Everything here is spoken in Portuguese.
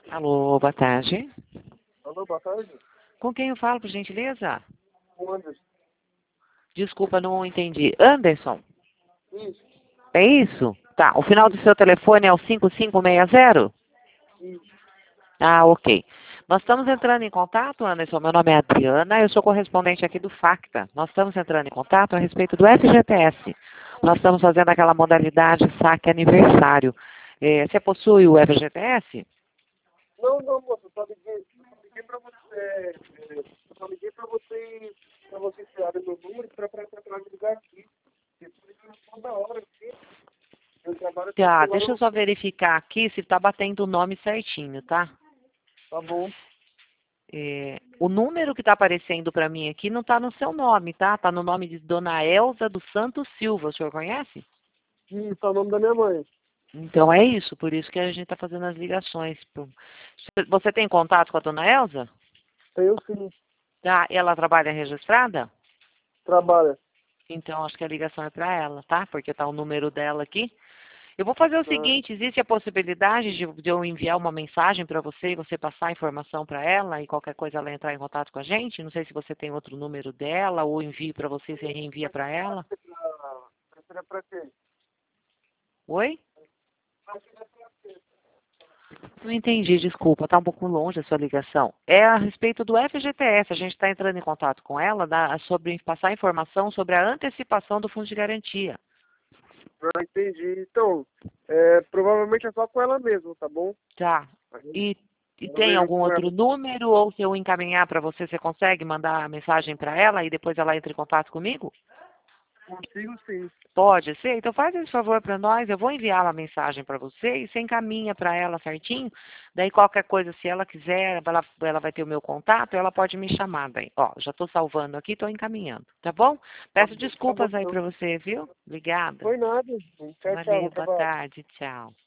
Alô, boa tarde. Alô, boa tarde. Com quem eu falo, por gentileza? O Anderson. Desculpa, não entendi. Anderson, Isso, é isso? Tá, o final do seu telefone é o 5560? isso. Ah, ok. Nós estamos entrando em contato, Anderson. Meu nome é Adriana, eu sou correspondente aqui do FACTA. Nós estamos entrando em contato a respeito do FGTS. Nós estamos fazendo aquela modalidade saque aniversário. Você possui o FGTS? Não, não, moço, só liguei pra você, só liguei pra você criarem meu número pra me ligar aqui. Eu tô ligando toda hora aqui, eu trabalho com Tá, celular, deixa eu só verificar aqui se está batendo o nome certinho, tá? tá bom. O número que está aparecendo para mim aqui não está no seu nome, tá? Está no nome de Dona Elza dos Santos Silva. O senhor conhece? Isso é o nome da minha mãe. Então é isso, por isso que a gente está fazendo as ligações. Você tem contato com a Dona Elza? Tenho sim, Tá? Ela trabalha registrada? trabalha. Então acho que a ligação é para ela, tá? Porque está o número dela aqui. Eu vou fazer o Ah, seguinte, existe a possibilidade de eu enviar uma mensagem para você e você passar a informação para ela e qualquer coisa ela entrar em contato com a gente? Não sei se você tem outro número dela ou envio para você e você reenvia para ela. pra quê? Oi? Não entendi, desculpa, está um pouco longe a sua ligação. É a respeito do FGTS, a gente está entrando em contato com ela sobre passar informação sobre a antecipação do fundo de garantia. Ah, entendi. Então, provavelmente é só com ela mesmo, tá bom? Tá. A gente E, e eu tem vejo algum com ela. outro número ou se eu encaminhar para você, você consegue mandar a mensagem para ela e depois ela entra em contato comigo? Consigo sim. Pode ser? Então faz esse favor para nós, eu vou enviar uma mensagem para você e você encaminha para ela certinho. Daí qualquer coisa, se ela quiser, ela vai ter o meu contato, ela pode me chamar daí. Ó, já estou salvando aqui, estou encaminhando, tá bom? Peço Tá bom desculpas aí então. para você, viu? Obrigada. Foi nada. Tchau, tchau, Valeu, bom boa trabalho. tarde, tchau.